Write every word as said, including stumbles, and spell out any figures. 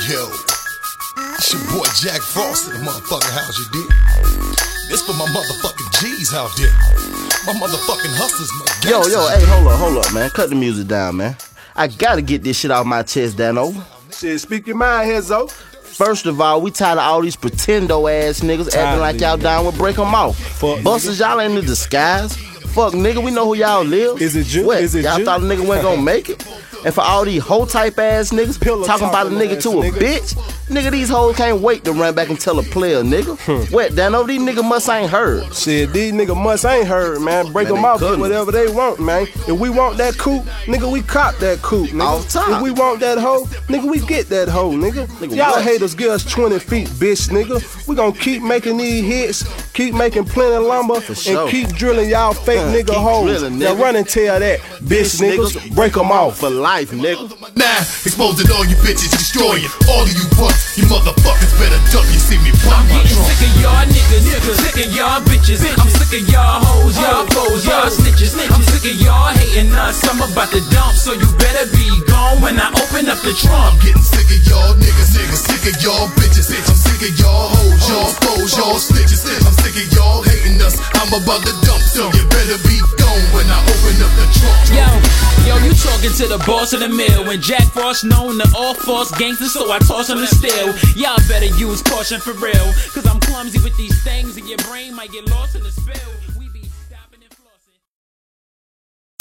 Yo, it's your boy Jack Frost in the motherfucking house, you dig? This for my motherfucking G's out there. My motherfucking hustlers, my gangsters. Yo, yo, hey, hold up, hold up, man. Cut the music down, man. I gotta get this shit off my chest, Dano. Shit, speak your mind here, Zo. First of all, we tired of all these pretendo ass niggas acting like y'all down with break them off. Fuck Busters, y'all ain't in the disguise. Fuck, nigga, we know who y'all live. Is it you? What? Is it y'all you? thought a nigga wasn't gonna make it? And for all these hoe type ass niggas Pillow talking about a talking nigga ass to a niggas. bitch, nigga, these hoes can't wait to run back and tell a player, nigga. Hmm. What, Dano, these niggas must ain't heard. Shit, these niggas must ain't heard, man. Break Man, them they off, get couldn't. whatever they want, man. If we want that coupe, nigga, we cop that coupe, nigga. Off top. If we want that hoe, nigga, we get that hoe, nigga. Nigga, Y'all what? haters give us twenty feet, bitch, nigga. We gon' keep making these hits, keep making plenty of lumber, sure. and keep drilling y'all fake Uh, nigga keep hoes. drilling, Now nigga. run and tell that, bitch, niggas, break them off. For life, nigga. Now, exposing all you bitches, destroying all of you punks. You motherfuckers better duck, you see me pop I'm my getting trunk. sick of y'all niggas, niggas, sick of y'all bitches. I'm sick of y'all hoes, y'all foes, y'all snitches. I'm sick of y'all hating us. I'm about to dump, so you better be gone when I open up the trunk. I'm getting sick of y'all niggas, niggas, sick of y'all bitches. I'm sick of y'all hoes, y'all foes, y'all snitches. I'm sick of y'all hating us. I'm about to dump, so you better be gone when I open up the trunk. Yo, yo, you talking to the boss of the mill. When Jack Frost known to all false gangsters, so I toss him the steel. Y'all better use caution for real, cause I'm clumsy with these things and your brain might get lost in the spill.